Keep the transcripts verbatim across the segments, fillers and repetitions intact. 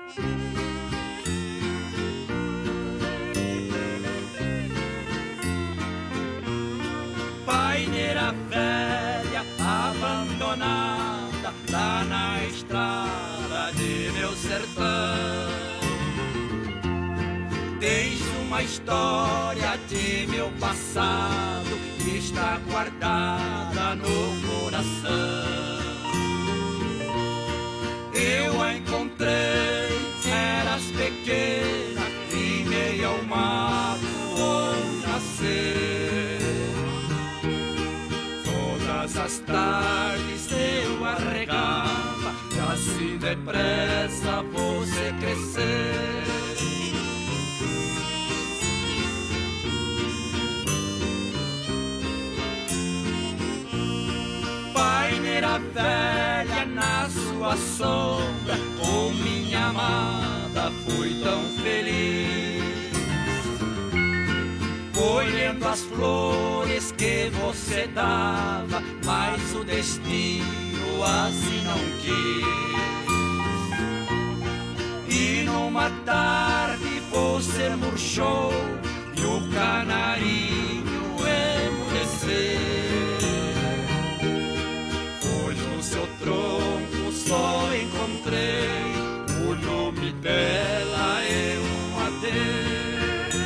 Paineira velha, abandonada, lá na estrada de meu sertão. Tens uma história de meu passado que está guardada no coração. Eu a encontrei, eras pequena, em meio ao mato onde nasceu. Todas as tardes eu arregava, e assim depressa você cresceu. Paineira velha, na sua sombra, com minha amada fui tão feliz, colhendo as flores que você dava, mas o destino assim não quis. E numa tarde você murchou e o canarinho emudeceu. Seu tronco só encontrei o nome dela, é um adeus.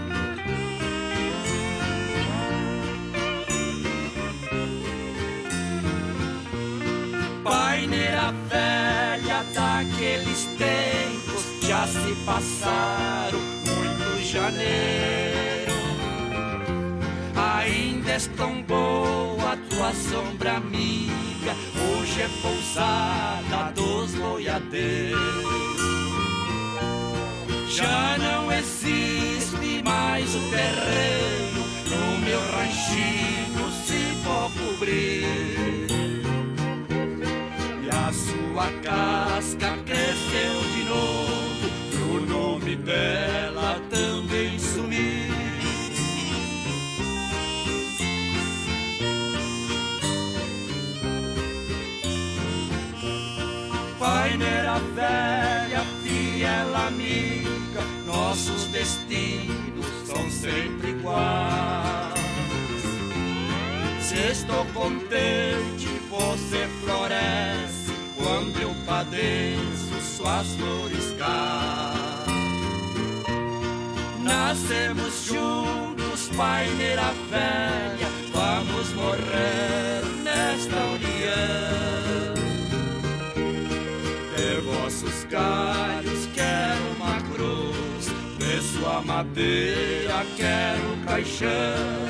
Paineira velha, daqueles tempos já se passaram muitos janeiros. Ainda és tão boa tua sombra amiga, hoje é pousada dos boiadeiros. Já não existe mais o terreno, no meu ranchinho cipó cobrir. E a sua casca cresceu de novo, e o nome dela também sumiu. Paineira velha, fiel amiga, nossos destinos são sempre iguais. Se estou contente, você floresce, quando eu padeço, suas flores caem. Nascemos juntos, paineira velha, vamos morrer nesta união. De vossos galhos quero uma cruz, de sua madeira quero caixão.